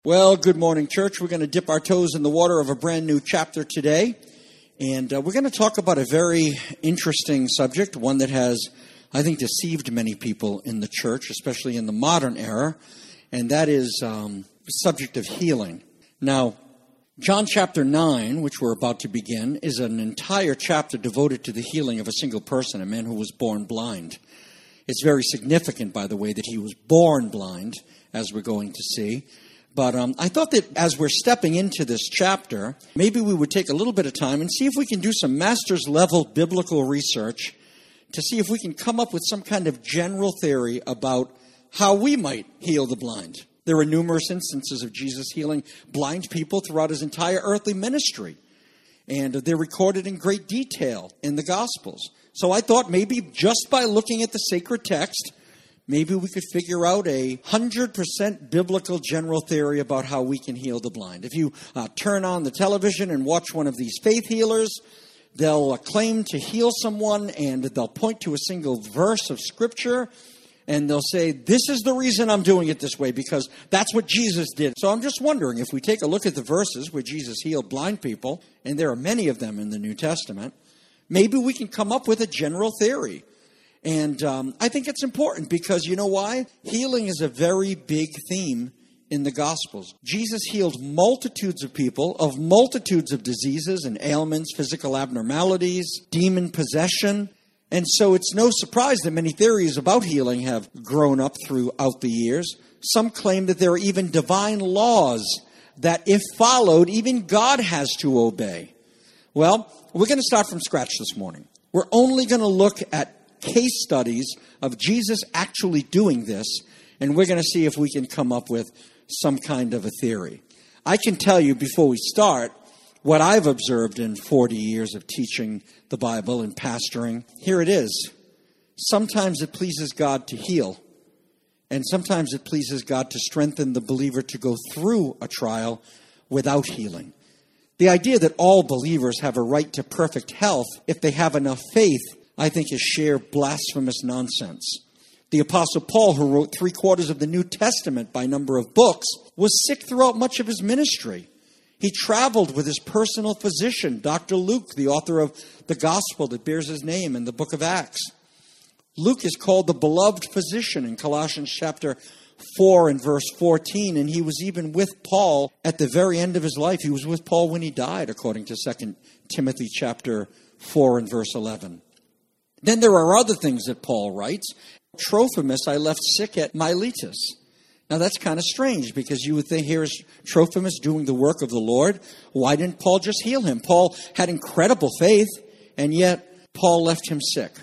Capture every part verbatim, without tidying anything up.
Well, good morning, church. We're going to dip our toes in the water of a brand new chapter today. And uh, we're going to talk about a very interesting subject, one that has, I think, deceived many people in the church, especially in the modern era. And that is um, the subject of healing. Now, John chapter nine, which we're about to begin, is an entire chapter devoted to the healing of a single person, a man who was born blind. It's very significant, by the way, that he was born blind, as we're going to see. But um, I thought that as we're stepping into this chapter, maybe we would take a little bit of time and see if we can do some master's level biblical research to see if we can come up with some kind of general theory about how we might heal the blind. There are numerous instances of Jesus healing blind people throughout his entire earthly ministry. And they're recorded in great detail in the Gospels. So I thought maybe just by looking at the sacred text, maybe we could figure out a one hundred percent biblical general theory about how we can heal the blind. If you uh, turn on the television and watch one of these faith healers, they'll uh, claim to heal someone and they'll point to a single verse of Scripture and they'll say, this is the reason I'm doing it this way because that's what Jesus did. So I'm just wondering, if we take a look at the verses where Jesus healed blind people, and there are many of them in the New Testament, maybe we can come up with a general theory. And um, I think it's important because, you know why? Healing is a very big theme in the Gospels. Jesus healed multitudes of people of multitudes of diseases and ailments, physical abnormalities, demon possession. And so it's no surprise that many theories about healing have grown up throughout the years. Some claim that there are even divine laws that, if followed, even God has to obey. Well, we're going to start from scratch this morning. We're only going to look at case studies of Jesus actually doing this, and we're going to see if we can come up with some kind of a theory. I can tell you before we start what I've observed in forty years of teaching the Bible and pastoring. Here it is. Sometimes it pleases God to heal, and sometimes it pleases God to strengthen the believer to go through a trial without healing. The idea that all believers have a right to perfect health if they have enough faith, I think, is sheer blasphemous nonsense. The Apostle Paul, who wrote three quarters of the New Testament by number of books, was sick throughout much of his ministry. He traveled with his personal physician, Doctor Luke, the author of the gospel that bears his name in the book of Acts. Luke is called the beloved physician in Colossians chapter four and verse fourteen, and he was even with Paul at the very end of his life. He was with Paul when he died, according to Second Timothy chapter four and verse eleven. Then there are other things that Paul writes. Trophimus I left sick at Miletus. Now that's kind of strange because you would think, here's Trophimus doing the work of the Lord. Why didn't Paul just heal him? Paul had incredible faith, and yet Paul left him sick.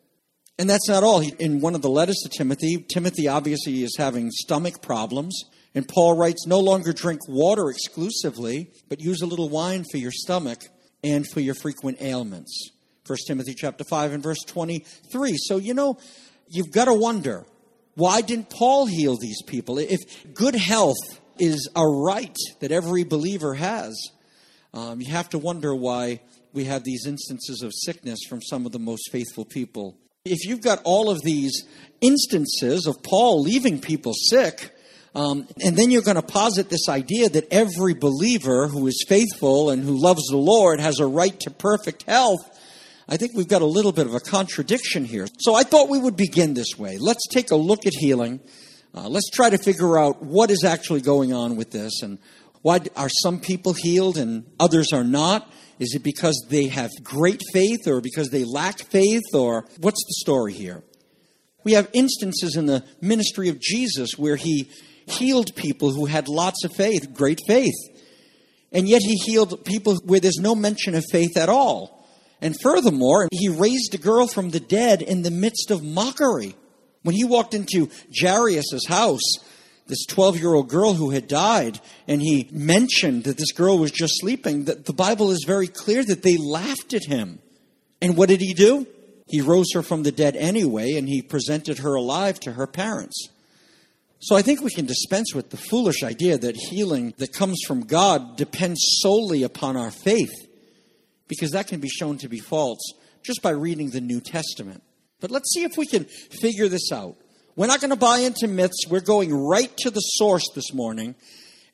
And that's not all. He, in one of the letters to Timothy, Timothy obviously is having stomach problems. And Paul writes, no longer drink water exclusively, but use a little wine for your stomach and for your frequent ailments. First Timothy chapter five and verse twenty-three. So, you know, you've got to wonder, why didn't Paul heal these people? If good health is a right that every believer has, um, you have to wonder why we have these instances of sickness from some of the most faithful people. If you've got all of these instances of Paul leaving people sick, um, and then you're going to posit this idea that every believer who is faithful and who loves the Lord has a right to perfect health, I think we've got a little bit of a contradiction here. So I thought we would begin this way. Let's take a look at healing. Uh, let's try to figure out what is actually going on with this, and why are some people healed and others are not? Is it because they have great faith or because they lack faith, or what's the story here? We have instances in the ministry of Jesus where he healed people who had lots of faith, great faith. And yet he healed people where there's no mention of faith at all. And furthermore, he raised a girl from the dead in the midst of mockery. When he walked into Jairus' house, this twelve-year-old girl who had died, and he mentioned that this girl was just sleeping, that the Bible is very clear that they laughed at him. And what did he do? He rose her from the dead anyway, and he presented her alive to her parents. So I think we can dispense with the foolish idea that healing that comes from God depends solely upon our faith, because that can be shown to be false just by reading the New Testament. But let's see if we can figure this out. We're not going to buy into myths. We're going right to the source this morning.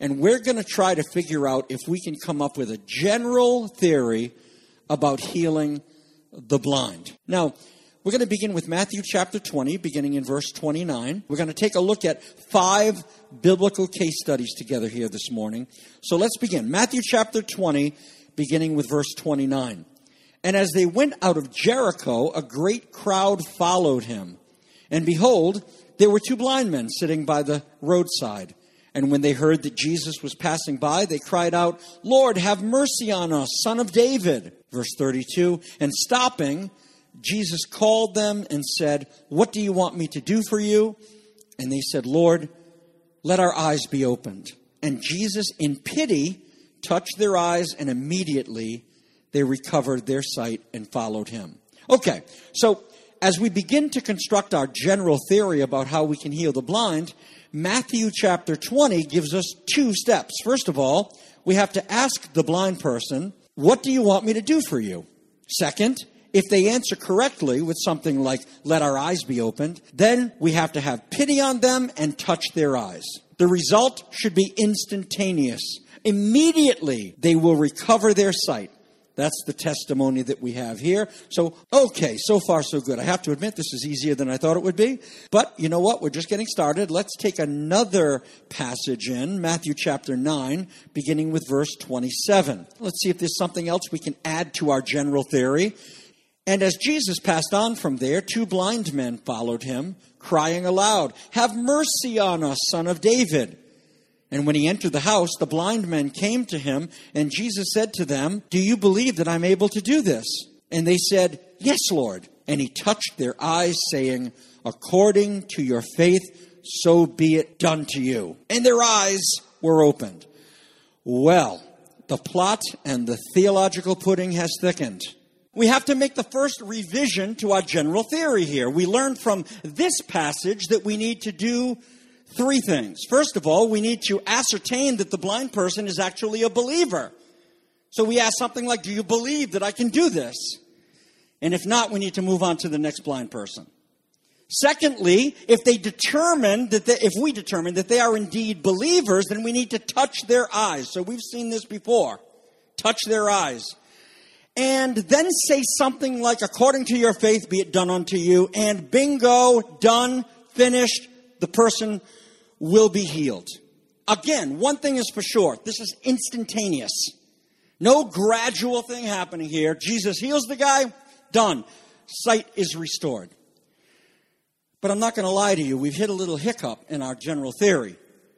And we're going to try to figure out if we can come up with a general theory about healing the blind. Now, we're going to begin with Matthew chapter twenty, beginning in verse twenty-nine. We're going to take a look at five biblical case studies together here this morning. So let's begin. Matthew chapter twenty, beginning with verse twenty-nine. And as they went out of Jericho, a great crowd followed him. And behold, there were two blind men sitting by the roadside. And when they heard that Jesus was passing by, they cried out, "Lord, have mercy on us, Son of David." Verse thirty-two, and stopping, Jesus called them and said, "What do you want me to do for you?" And they said, "Lord, let our eyes be opened." And Jesus, in pity, touched their eyes, and immediately they recovered their sight and followed him. Okay, so as we begin to construct our general theory about how we can heal the blind, Matthew chapter twenty gives us two steps. First of all, we have to ask the blind person, "What do you want me to do for you?" Second, if they answer correctly with something like, "Let our eyes be opened," then we have to have pity on them and touch their eyes. The result should be instantaneous. Immediately, they will recover their sight. That's the testimony that we have here. So, okay, so far so good. I have to admit, this is easier than I thought it would be. But you know what? We're just getting started. Let's take another passage in, Matthew chapter nine, beginning with verse twenty-seven. Let's see if there's something else we can add to our general theory. And as Jesus passed on from there, two blind men followed him, crying aloud, "Have mercy on us, Son of David." And when he entered the house, the blind men came to him, and Jesus said to them, "Do you believe that I'm able to do this?" And they said, "Yes, Lord." And he touched their eyes, saying, "According to your faith, so be it done to you." And their eyes were opened. Well, the plot and the theological pudding has thickened. We have to make the first revision to our general theory here. We learned from this passage that we need to do three things. First of all, we need to ascertain that the blind person is actually a believer. So we ask something like, "Do you believe that I can do this?" And if not, we need to move on to the next blind person. Secondly, if they determine that they, if we determine that they are indeed believers, then we need to touch their eyes. So we've seen this before. Touch their eyes. And then say something like, "According to your faith, be it done unto you." And bingo, done, finished, the person will be healed. Again, one thing is for sure. This is instantaneous. No gradual thing happening here. Jesus heals the guy, done. Sight is restored. But I'm not going to lie to you. We've hit a little hiccup in our general theory.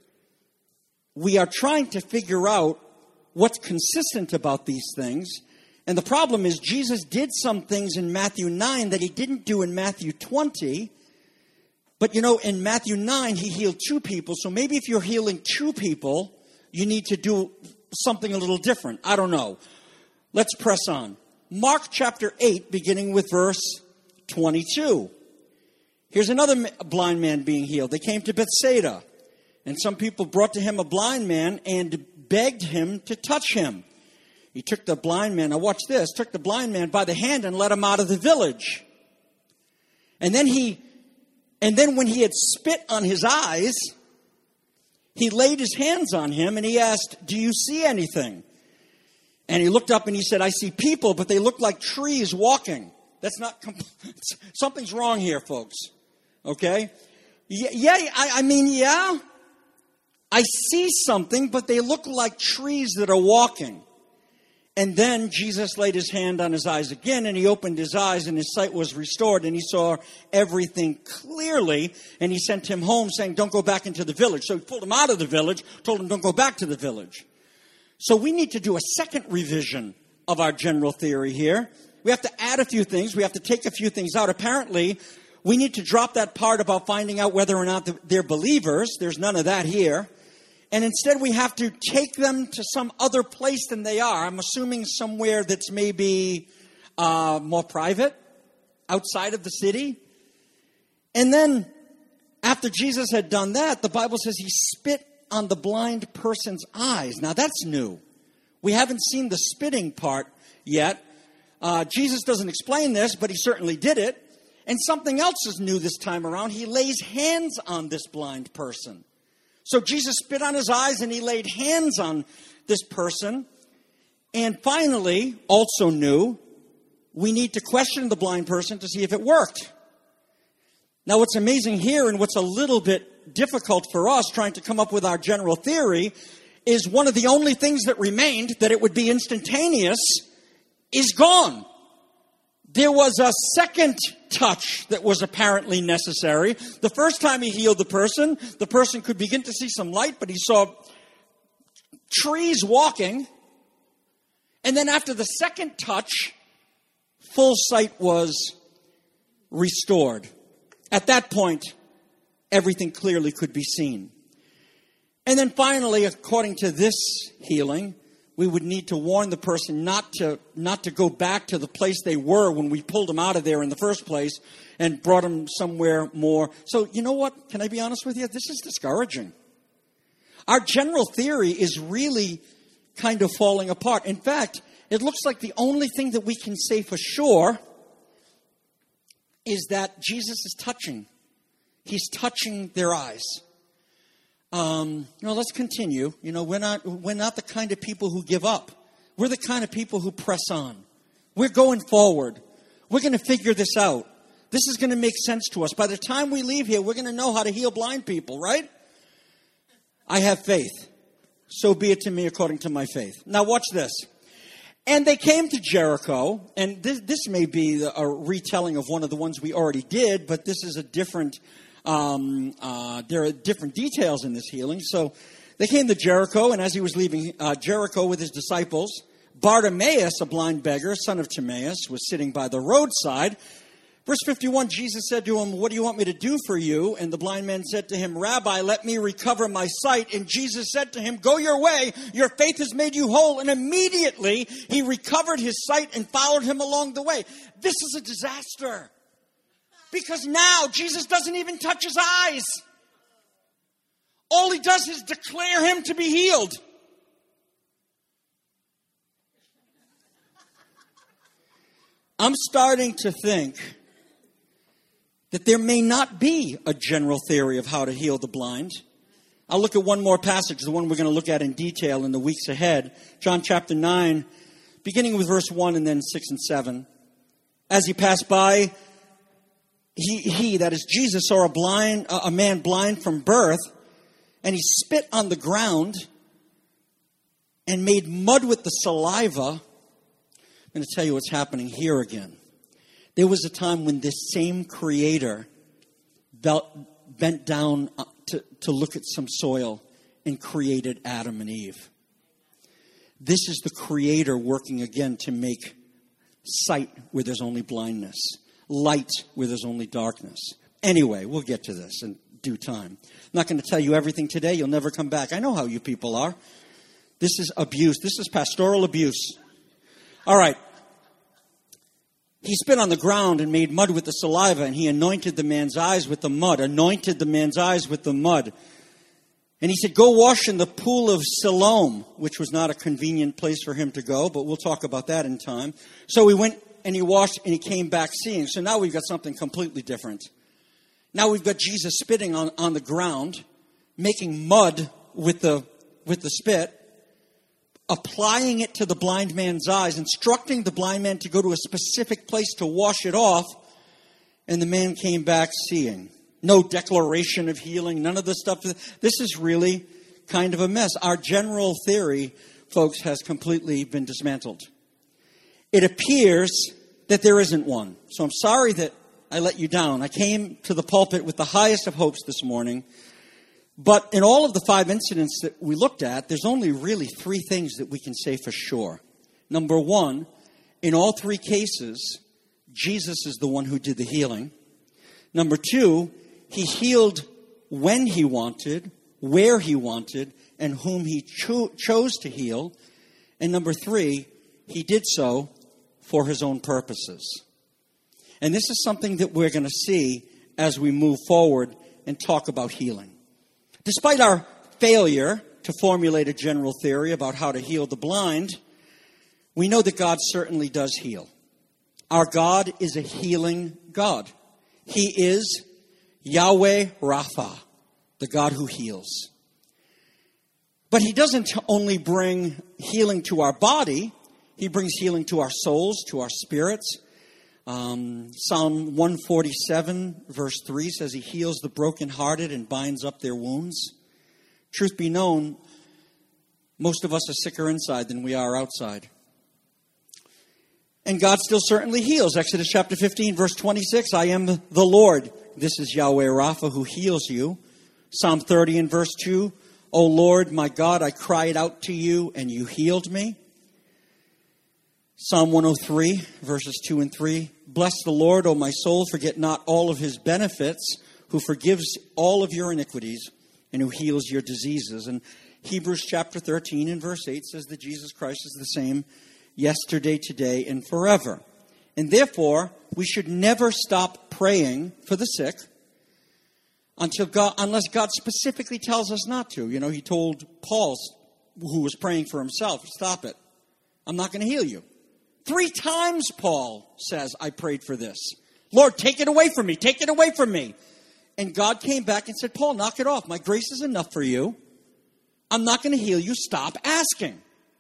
We are trying to figure out what's consistent about these things. And the problem is Jesus did some things in Matthew nine that he didn't do in Matthew twenty. But, you know, in Matthew nine, he healed two people. So maybe if you're healing two people, you need to do something a little different. I don't know. Let's press on. Mark chapter eight, beginning with verse twenty-two. Here's another blind man being healed. They came to Bethsaida, and some people brought to him a blind man and begged him to touch him. He took the blind man, now watch this, took the blind man by the hand and led him out of the village. And then he And then when he had spit on his eyes, he laid his hands on him and he asked, "Do you see anything?" And he looked up and he said, "I see people, but they look like trees walking." That's not, compl- something's wrong here, folks. Okay? Yeah, yeah I, I mean, yeah, I see something, but they look like trees that are walking. And then Jesus laid his hand on his eyes again, and he opened his eyes, and his sight was restored, and he saw everything clearly, and he sent him home saying, "Don't go back into the village." So he pulled him out of the village, told him, "Don't go back to the village." So we need to do a second revision of our general theory here. We have to add a few things. We have to take a few things out. Apparently, we need to drop that part about finding out whether or not they're believers. There's none of that here. And instead, we have to take them to some other place than they are. I'm assuming somewhere that's maybe uh, more private, outside of the city. And then, after Jesus had done that, the Bible says he spit on the blind person's eyes. Now, that's new. We haven't seen the spitting part yet. Uh, Jesus doesn't explain this, but he certainly did it. And something else is new this time around. He lays hands on this blind person. So Jesus spit on his eyes and he laid hands on this person. And finally, also knew, we need to question the blind person to see if it worked. Now, what's amazing here and what's a little bit difficult for us trying to come up with our general theory is one of the only things that remained, that it would be instantaneous, is gone. There was a second touch that was apparently necessary. The first time he healed the person, the person could begin to see some light, but he saw trees walking. And then after the second touch, full sight was restored. At that point, everything clearly could be seen. And then finally, according to this healing, we would need to warn the person not to not to go back to the place they were when we pulled them out of there in the first place and brought them somewhere more. So, you know what? Can I be honest with you? This is discouraging. Our general theory is really kind of falling apart. In fact, it looks like the only thing that we can say for sure is that Jesus is touching. He's touching their eyes. Um, you know, let's continue. You know, we're not we're not the kind of people who give up. We're the kind of people who press on. We're going forward. We're going to figure this out. This is going to make sense to us. By the time we leave here, we're going to know how to heal blind people, right? I have faith. So be it to me according to my faith. Now watch this. And they came to Jericho, and this, this may be a retelling of one of the ones we already did, but this is a different, um, uh, there are different details in this healing. So they came to Jericho, and as he was leaving uh, Jericho with his disciples, Bartimaeus, a blind beggar, son of Timaeus, was sitting by the roadside. Verse fifty-one, Jesus said to him, "What do you want me to do for you?" And the blind man said to him, "Rabbi, let me recover my sight." And Jesus said to him, "Go your way, your faith has made you whole." And immediately he recovered his sight and followed him along the way. This is a disaster. Because now Jesus doesn't even touch his eyes. All he does is declare him to be healed. I'm starting to think that there may not be a general theory of how to heal the blind. I'll look at one more passage, the one we're going to look at in detail in the weeks ahead. John chapter nine, beginning with verse one and then six and seven. As he passed by, he, he that is Jesus, saw a blind, a man blind from birth, and he spit on the ground and made mud with the saliva. I'm going to tell you what's happening here again. There was a time when this same Creator bent down to, to look at some soil and created Adam and Eve. This is the Creator working again to make sight where there's only blindness, light where there's only darkness. Anyway, we'll get to this in due time. I'm not going to tell you everything today. You'll never come back. I know how you people are. This is abuse. This is pastoral abuse. All right. He spit on the ground and made mud with the saliva, and he anointed the man's eyes with the mud, anointed the man's eyes with the mud. And he said, "Go wash in the pool of Siloam," which was not a convenient place for him to go, but we'll talk about that in time. So he went and he washed and he came back seeing. So now we've got something completely different. Now we've got Jesus spitting on, on the ground, making mud with the with the spit, applying it to the blind man's eyes, instructing the blind man to go to a specific place to wash it off, and the man came back seeing. No declaration of healing, none of this stuff. This is really kind of a mess. Our general theory, folks, has completely been dismantled. It appears that there isn't one. So I'm sorry that I let you down. I came to the pulpit with the highest of hopes this morning. But in all of the five incidents that we looked at, there's only really three things that we can say for sure. Number one, in all three cases, Jesus is the one who did the healing. Number two, he healed when he wanted, where he wanted, and whom he cho- chose to heal. And number three, he did so for his own purposes. And this is something that we're going to see as we move forward and talk about healing. Despite our failure to formulate a general theory about how to heal the blind, we know that God certainly does heal. Our God is a healing God. He is Yahweh Rapha, the God who heals. But he doesn't only bring healing to our body, he brings healing to our souls, to our spirits. Um, Psalm one forty-seven, verse three says he heals the brokenhearted and binds up their wounds. Truth be known, most of us are sicker inside than we are outside. And God still certainly heals. Exodus chapter fifteen, verse twenty-six, I am the Lord. This is Yahweh Rapha who heals you. Psalm thirty and verse two, O Lord, my God, I cried out to you and you healed me. Psalm one oh three, verses two and three, bless the Lord, O my soul, forget not all of his benefits, who forgives all of your iniquities and who heals your diseases. And Hebrews chapter thirteen and verse eight says that Jesus Christ is the same yesterday, today, and forever. And therefore, we should never stop praying for the sick until God, unless God specifically tells us not to. You know, he told Paul, who was praying for himself, stop it. I'm not going to heal you. Three times Paul says, I prayed for this. Lord, take it away from me. Take it away from me. And God came back and said, Paul, knock it off. My grace is enough for you. I'm not going to heal you. Stop asking.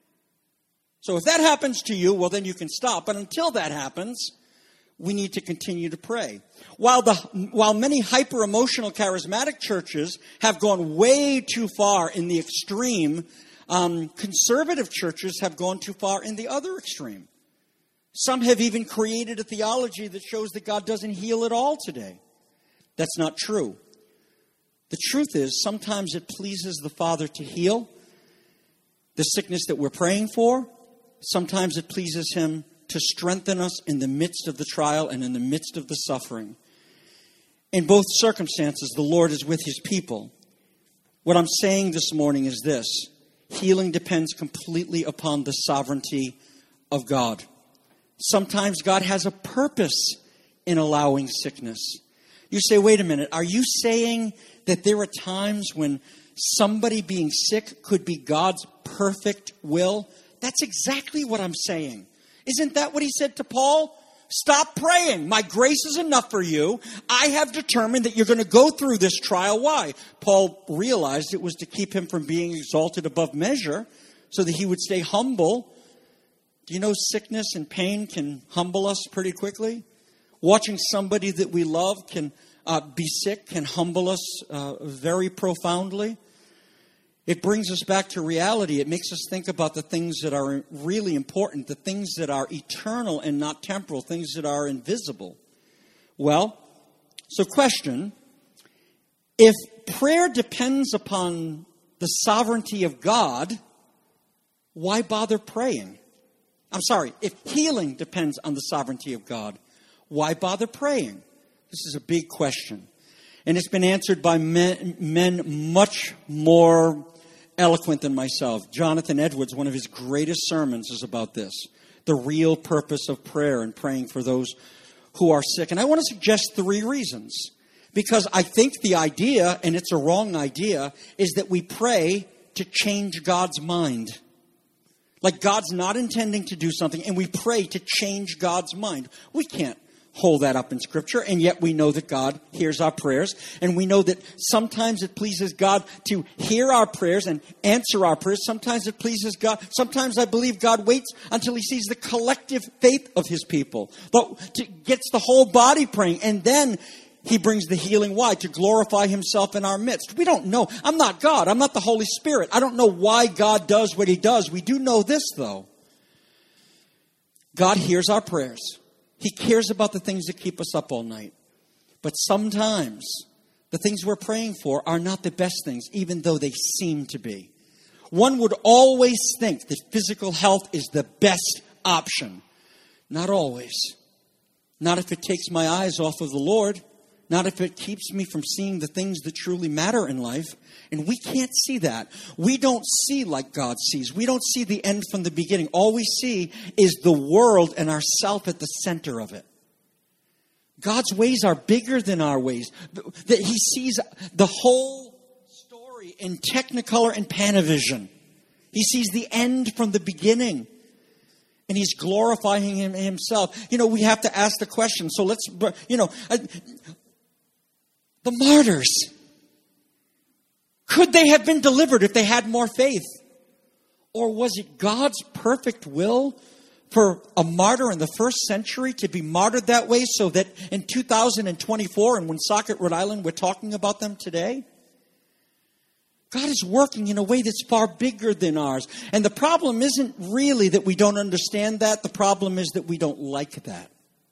So if that happens to you, well, then you can stop. But until that happens, we need to continue to pray. While the while many hyper-emotional charismatic churches have gone way too far in the extreme, um, conservative churches have gone too far in the other extreme. Some have even created a theology that shows that God doesn't heal at all today. That's not true. The truth is, sometimes it pleases the Father to heal the sickness that we're praying for. Sometimes it pleases him to strengthen us in the midst of the trial and in the midst of the suffering. In both circumstances, the Lord is with his people. What I'm saying this morning is this: healing depends completely upon the sovereignty of God. Sometimes God has a purpose in allowing sickness. You say, wait a minute, are you saying that there are times when somebody being sick could be God's perfect will? That's exactly what I'm saying. Isn't that what he said to Paul? Stop praying. My grace is enough for you. I have determined that you're going to go through this trial. Why? Paul realized it was to keep him from being exalted above measure so that he would stay humble. Do you know sickness and pain can humble us pretty quickly? Watching somebody that we love can uh, be sick can humble us uh, very profoundly. It brings us back to reality. It makes us think about the things that are really important, the things that are eternal and not temporal, things that are invisible. Well, so question, if prayer depends upon the sovereignty of God, why bother praying? I'm sorry, if healing depends on the sovereignty of God, why bother praying? This is a big question. And it's been answered by men, men much more eloquent than myself. Jonathan Edwards, one of his greatest sermons is about this. The real purpose of prayer and praying for those who are sick. And I want to suggest three reasons. Because I think the idea, and it's a wrong idea, is that we pray to change God's mind. Like God's not intending to do something, and we pray to change God's mind. We can't hold that up in Scripture, and yet we know that God hears our prayers, and we know that sometimes it pleases God to hear our prayers and answer our prayers. Sometimes it pleases God. Sometimes I believe God waits until he sees the collective faith of his people, but to, gets the whole body praying, and then he brings the healing. Why? To glorify himself in our midst. We don't know. I'm not God. I'm not the Holy Spirit. I don't know why God does what he does. We do know this, though. God hears our prayers. He cares about the things that keep us up all night. But sometimes the things we're praying for are not the best things, even though they seem to be. One would always think that physical health is the best option. Not always. Not if it takes my eyes off of the Lord. Not if it keeps me from seeing the things that truly matter in life. And we can't see that. We don't see like God sees. We don't see the end from the beginning. All we see is the world and ourself at the center of it. God's ways are bigger than our ways. That he sees the whole story in Technicolor and Panavision. He sees the end from the beginning. And he's glorifying him himself. You know, we have to ask the question. So let's, you know... I, The martyrs. Could they have been delivered if they had more faith? Or was it God's perfect will for a martyr in the first century to be martyred that way so that in two thousand twenty-four and Woonsocket, Rhode Island, we're talking about them today? God is working in a way that's far bigger than ours. And the problem isn't really that we don't understand that. The problem is that we don't like that.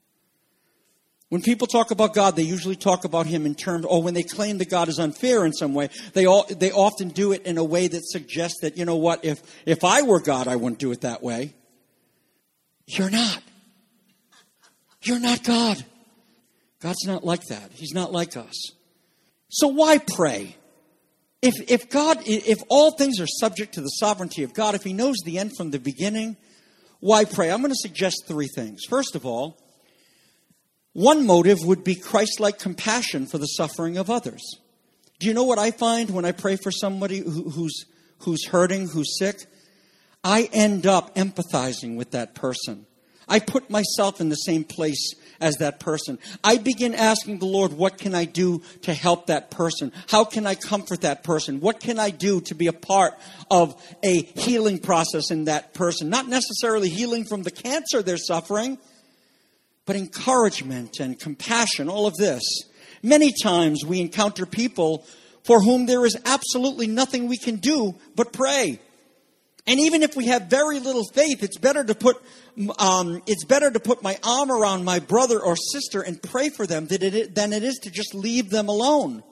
When people talk about God, they usually talk about him in terms, or when they claim that God is unfair in some way, they all, they often do it in a way that suggests that, you know what, if, if I were God, I wouldn't do it that way. You're not. You're not God. God's not like that. He's not like us. So why pray? If, if God, if all things are subject to the sovereignty of God, if he knows the end from the beginning, why pray? I'm going to suggest three things. First of all, one motive would be Christ-like compassion for the suffering of others. Do you know what I find when I pray for somebody who, who's, who's hurting, who's sick? I end up empathizing with that person. I put myself in the same place as that person. I begin asking the Lord, what can I do to help that person? How can I comfort that person? What can I do to be a part of a healing process in that person? Not necessarily healing from the cancer they're suffering, but encouragement and compassion, all of this. Many times we encounter people for whom there is absolutely nothing we can do but pray. And even if we have very little faith, it's better to put um, it's better to put my arm around my brother or sister and pray for them than it, than it is to just leave them alone.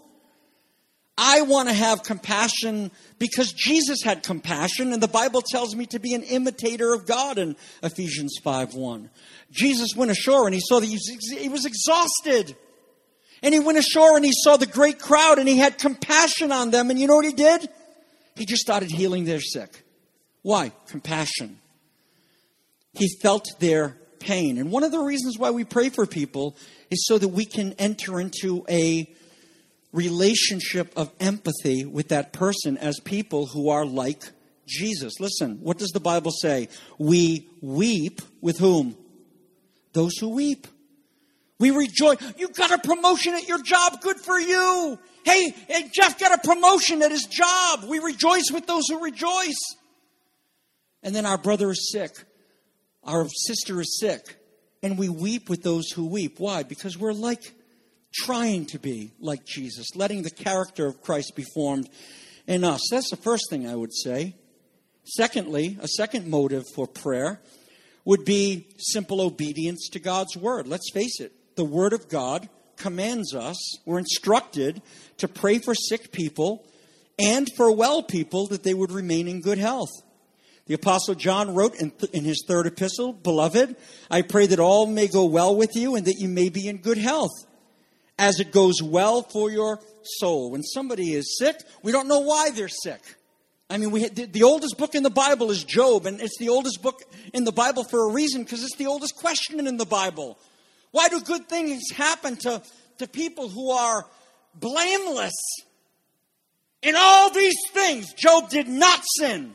I want to have compassion because Jesus had compassion, and the Bible tells me to be an imitator of God in Ephesians five one. Jesus went ashore and he saw that he was exhausted. And he went ashore and he saw the great crowd and he had compassion on them. And you know what he did? He just started healing their sick. Why? Compassion. He felt their pain. And one of the reasons why we pray for people is so that we can enter into a relationship of empathy with that person as people who are like Jesus. Listen, what does the Bible say? We weep with whom? Those who weep. We rejoice. You got a promotion at your job. Good for you. Hey, hey, Jeff got a promotion at his job. We rejoice with those who rejoice. And then our brother is sick. Our sister is sick. And we weep with those who weep. Why? Because we're like trying to be like Jesus, letting the character of Christ be formed in us. That's the first thing I would say. Secondly, a second motive for prayer would be simple obedience to God's word. Let's face it, the word of God commands us, we're instructed to pray for sick people and for well people that they would remain in good health. The Apostle John wrote in, th- in his third epistle, Beloved, I pray that all may go well with you and that you may be in good health, as it goes well for your soul. When somebody is sick, we don't know why they're sick. I mean, we the, the oldest book in the Bible is Job, and it's the oldest book in the Bible for a reason, because it's the oldest question in the Bible. Why do good things happen to, to people who are blameless? In all these things, Job did not sin.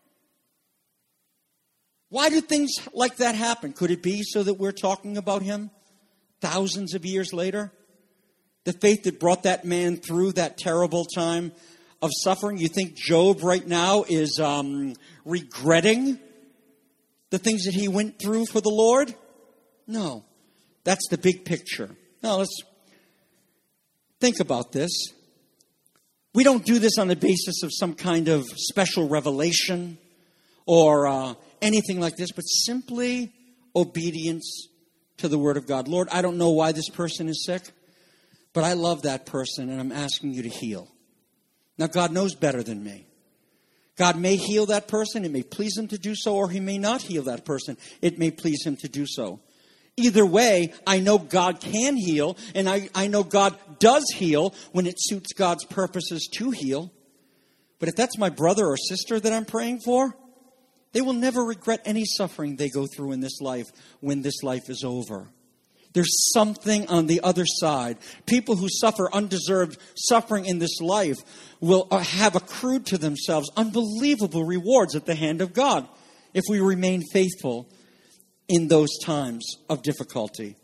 Why do things like that happen? Could it be so that we're talking about him thousands of years later? The faith that brought that man through that terrible time of suffering. You think Job right now is um, regretting the things that he went through for the Lord? No. That's the big picture. Now let's think about this. We don't do this on the basis of some kind of special revelation or uh, anything like this, but simply obedience to the Word of God. Lord, I don't know why this person is sick, but I love that person and I'm asking you to heal. Now, God knows better than me. God may heal that person. It may please him to do so, or he may not heal that person. It may please him to do so. Either way, I know God can heal, and I, I know God does heal when it suits God's purposes to heal. But if that's my brother or sister that I'm praying for, they will never regret any suffering they go through in this life when this life is over. There's something on the other side. People who suffer undeserved suffering in this life will have accrued to themselves unbelievable rewards at the hand of God if we remain faithful in those times of difficulty.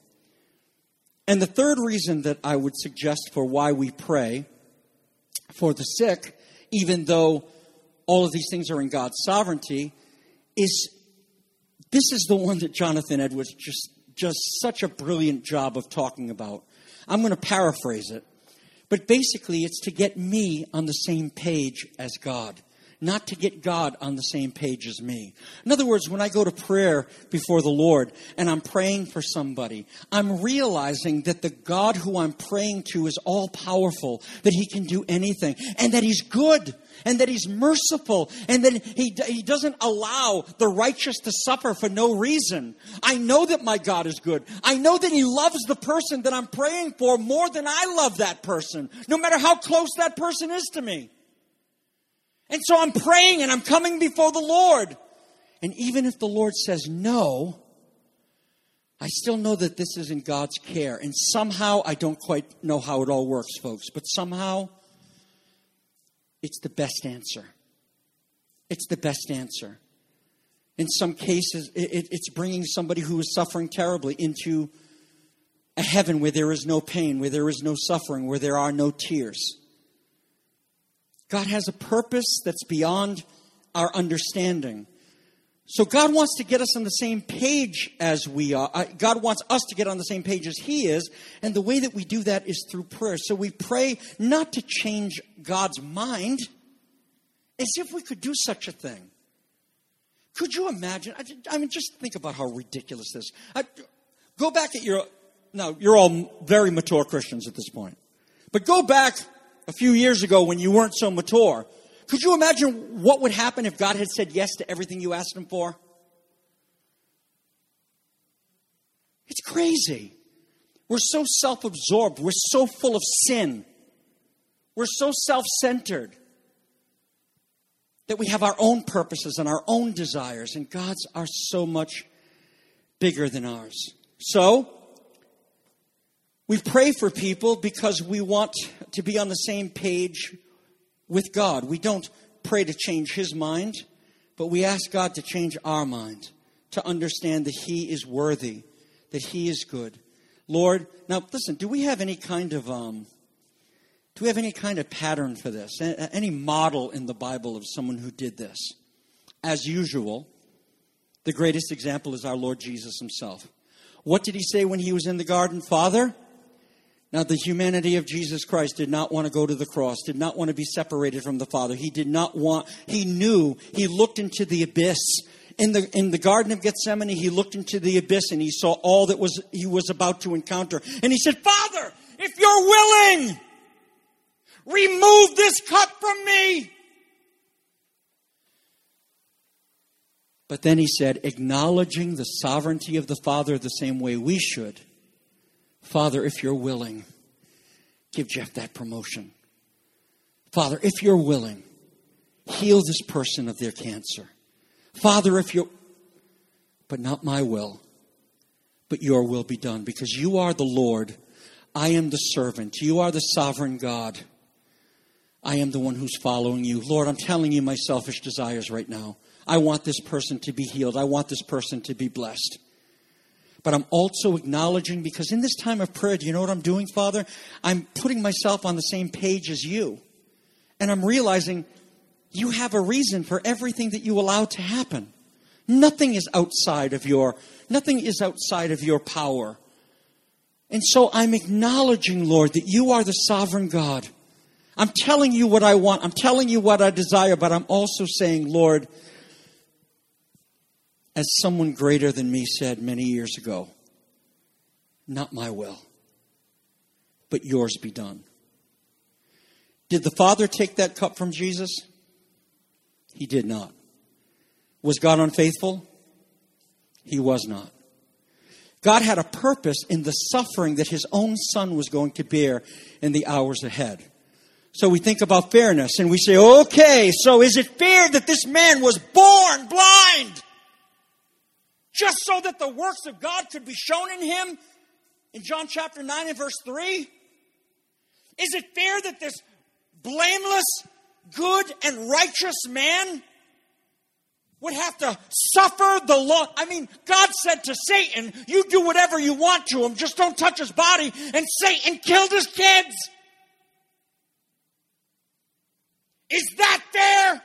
And the third reason that I would suggest for why we pray for the sick even though all of these things are in God's sovereignty, is this is the one that Jonathan Edwards just does such a brilliant job of talking about. I'm going to paraphrase it. But basically, it's to get me on the same page as God, not to get God on the same page as me. In other words, when I go to prayer before the Lord and I'm praying for somebody, I'm realizing that the God who I'm praying to is all-powerful, that he can do anything, and that he's good, and that he's merciful, and that he, he doesn't allow the righteous to suffer for no reason. I know that my God is good. I know that he loves the person that I'm praying for more than I love that person, no matter how close that person is to me. And so I'm praying and I'm coming before the Lord. And even if the Lord says no, I still know that this is in God's care. And somehow, I don't quite know how it all works, folks, but somehow it's the best answer. It's the best answer. In some cases, it, it's bringing somebody who is suffering terribly into a heaven where there is no pain, where there is no suffering, where there are no tears. God has a purpose that's beyond our understanding. So God wants to get us on the same page as we are. God wants us to get on the same page as he is. And the way that we do that is through prayer. So we pray not to change God's mind, as if we could do such a thing. Could you imagine? I mean, just think about how ridiculous this is. Go back at your... Now, you're all very mature Christians at this point. But go back a few years ago when you weren't so mature. Could you imagine what would happen if God had said yes to everything you asked him for? It's crazy. We're so self-absorbed. We're so full of sin. We're so self-centered that we have our own purposes and our own desires, and God's are so much bigger than ours. So, we pray for people because we want to be on the same page with God. We don't pray to change his mind, but we ask God to change our mind, to understand that he is worthy, that he is good. Lord, now listen, do we have any kind of um, do we have any kind of pattern for this? Any model in the Bible of someone who did this? As usual, the greatest example is our Lord Jesus himself. What did he say when he was in the garden? Father? Now, the humanity of Jesus Christ did not want to go to the cross, did not want to be separated from the Father. He did not want, he knew, he looked into the abyss. In the, in the Garden of Gethsemane, he looked into the abyss and he saw all that was he was about to encounter. And he said, Father, if you're willing, remove this cup from me. But then he said, acknowledging the sovereignty of the Father the same way we should, Father, if you're willing, give Jeff that promotion. Father, if you're willing, heal this person of their cancer. Father, if you're... But not my will, but your will be done. Because you are the Lord. I am the servant. You are the sovereign God. I am the one who's following you. Lord, I'm telling you my selfish desires right now. I want this person to be healed. I want this person to be blessed. But I'm also acknowledging, because in this time of prayer, do you know what I'm doing, Father? I'm putting myself on the same page as you. And I'm realizing you have a reason for everything that you allow to happen. Nothing is outside of your, nothing is outside of your power. And so I'm acknowledging, Lord, that you are the sovereign God. I'm telling you what I want. I'm telling you what I desire. But I'm also saying, Lord, as someone greater than me said many years ago, not my will, but yours be done. Did the Father take that cup from Jesus? He did not. Was God unfaithful? He was not. God had a purpose in the suffering that his own Son was going to bear in the hours ahead. So we think about fairness and we say, okay, so is it fair that this man was born blind? Just so that the works of God could be shown in him in John chapter nine and verse three? Is it fair that this blameless, good, and righteous man would have to suffer the law? I mean, God said to Satan, you do whatever you want to him, just don't touch his body. And Satan killed his kids. Is that fair?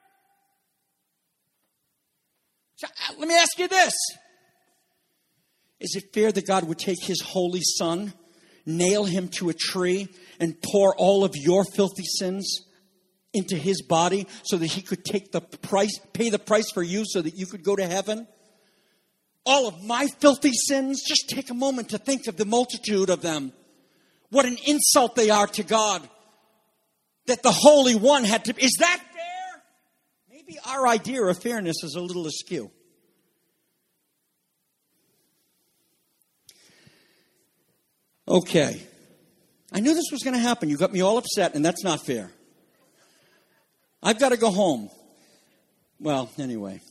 Let me ask you this. Is it fair that God would take his holy son, nail him to a tree, and pour all of your filthy sins into his body so that he could take the price, pay the price for you so that you could go to heaven? All of my filthy sins, just take a moment to think of the multitude of them. What an insult they are to God. That the Holy One had to... Is that fair? Maybe our idea of fairness is a little askew. Okay. I knew this was going to happen. You got me all upset, and that's not fair. I've got to go home. Well, anyway.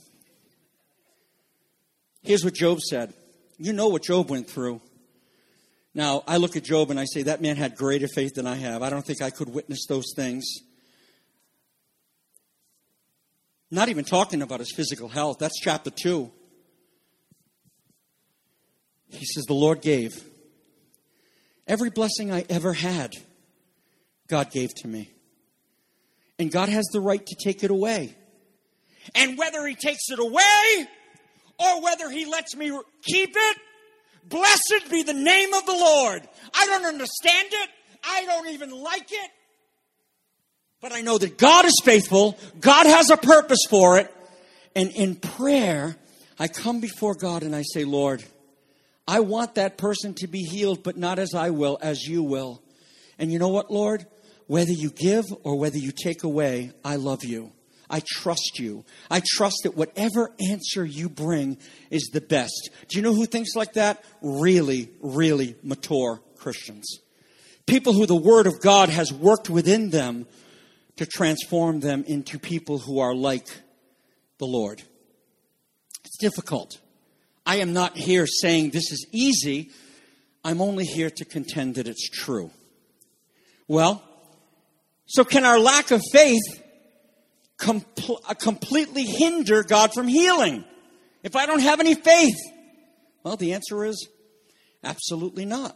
Here's what Job said. You know what Job went through. Now, I look at Job and I say, that man had greater faith than I have. I don't think I could witness those things. Not even talking about his physical health. That's chapter two. He says, the Lord gave. Every blessing I ever had, God gave to me. And God has the right to take it away. And whether he takes it away or whether he lets me keep it, blessed be the name of the Lord. I don't understand it. I don't even like it. But I know that God is faithful. God has a purpose for it. And in prayer, I come before God and I say, Lord, I want that person to be healed, but not as I will, as you will. And you know what, Lord? Whether you give or whether you take away, I love you. I trust you. I trust that whatever answer you bring is the best. Do you know who thinks like that? Really, really mature Christians. People who the Word of God has worked within them to transform them into people who are like the Lord. It's difficult. I am not here saying this is easy. I'm only here to contend that it's true. Well, so can our lack of faith compl- completely hinder God from healing? If I don't have any faith? Well, the answer is absolutely not.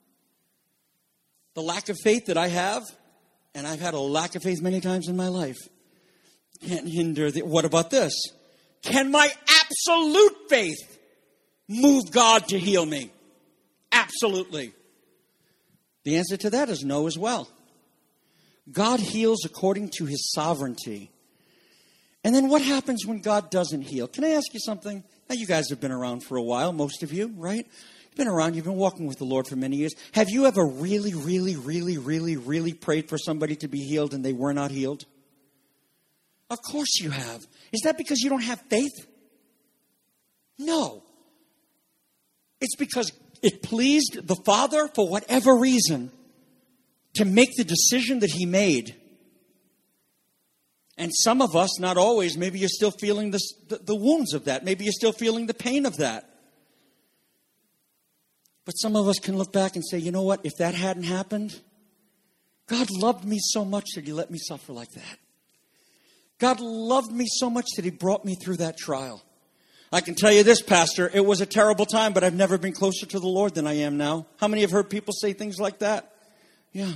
The lack of faith that I have, and I've had a lack of faith many times in my life, can't hinder the... What about this? Can my absolute faith move God to heal me? Absolutely. The answer to that is no as well. God heals according to his sovereignty. And then what happens when God doesn't heal? Can I ask you something? Now, you guys have been around for a while, most of you, right? You've been around, you've been walking with the Lord for many years. Have you ever really, really, really, really, really prayed for somebody to be healed and they were not healed? Of course you have. Is that because you don't have faith? No. It's because it pleased the Father, for whatever reason, to make the decision that he made. And some of us, not always, maybe you're still feeling the, the, the wounds of that. Maybe you're still feeling the pain of that. But some of us can look back and say, you know what? If that hadn't happened, God loved me so much that he let me suffer like that. God loved me so much that he brought me through that trial. I can tell you this, Pastor, it was a terrible time, but I've never been closer to the Lord than I am now. How many have heard people say things like that? Yeah.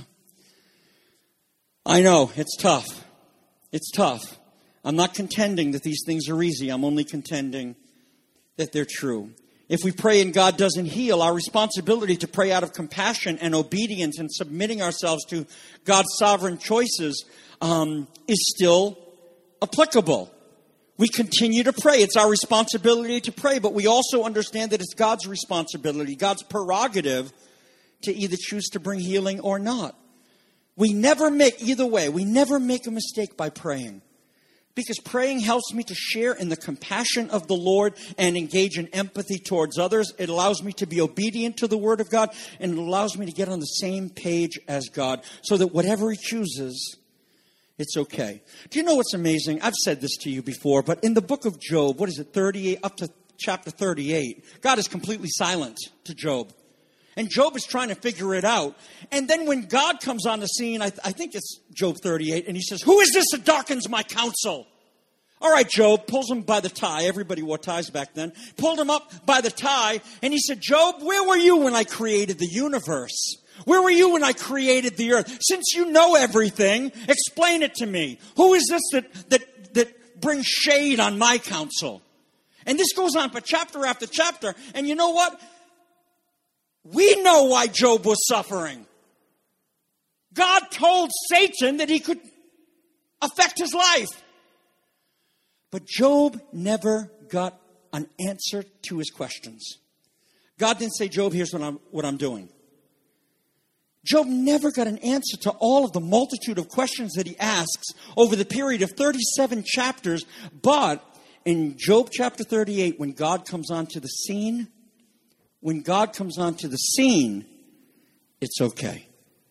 I know, it's tough. It's tough. I'm not contending that these things are easy. I'm only contending that they're true. If we pray and God doesn't heal, our responsibility to pray out of compassion and obedience and submitting ourselves to God's sovereign choices um, is still applicable. We continue to pray. It's our responsibility to pray, but we also understand that it's God's responsibility, God's prerogative to either choose to bring healing or not. We never make, either way, we never make a mistake by praying. Because praying helps me to share in the compassion of the Lord and engage in empathy towards others. It allows me to be obedient to the Word of God, and it allows me to get on the same page as God so that whatever he chooses, it's okay. Do you know what's amazing? I've said this to you before, but in the book of Job, what is it, thirty-eight, up to chapter thirty-eight, God is completely silent to Job. And Job is trying to figure it out. And then when God comes on the scene, I, th- I think it's Job thirty-eight, and he says, who is this that darkens my counsel? All right, Job, pulls him by the tie. Everybody wore ties back then. Pulled him up by the tie, and he said, Job, where were you when I created the universe? Where were you when I created the earth? Since you know everything, explain it to me. Who is this that, that, that brings shade on my counsel? And this goes on for chapter after chapter. And you know what? We know why Job was suffering. God told Satan that he could affect his life. But Job never got an answer to his questions. God didn't say, Job, here's what I'm, what I'm doing. Job never got an answer to all of the multitude of questions that he asks over the period of thirty-seven chapters. But in Job chapter thirty-eight, when God comes onto the scene, when God comes onto the scene, it's okay.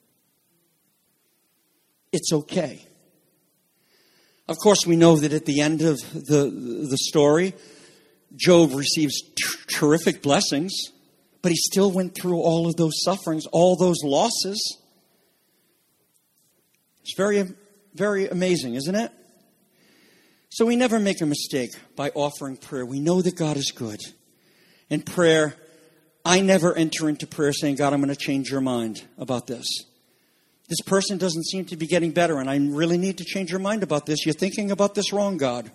It's okay. Of course, we know that at the end of the, the story, Job receives t- terrific blessings, but he still went through all of those sufferings, all those losses. It's very, very amazing, isn't it? So we never make a mistake by offering prayer. We know that God is good. In prayer, I never enter into prayer saying, God, I'm going to change your mind about this. This person doesn't seem to be getting better, and I really need to change your mind about this. You're thinking about this wrong, God.